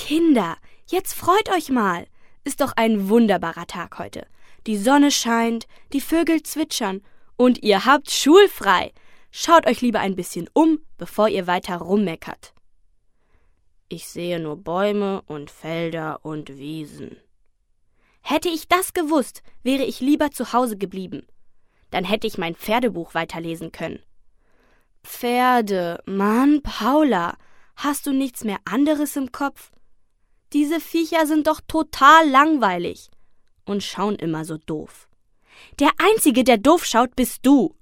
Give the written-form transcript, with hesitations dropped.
Kinder, jetzt freut euch mal. Ist doch ein wunderbarer Tag heute. Die Sonne scheint, die Vögel zwitschern und ihr habt schulfrei. Schaut euch lieber ein bisschen um, bevor ihr weiter rummeckert. Ich sehe nur Bäume und Felder und Wiesen. Hätte ich das gewusst, wäre ich lieber zu Hause geblieben. Dann hätte ich mein Pferdebuch weiterlesen können. Pferde, Mann, Paula, hast du nichts mehr anderes im Kopf? Diese Viecher sind doch total langweilig und schauen immer so doof. Der Einzige, der doof schaut, bist du.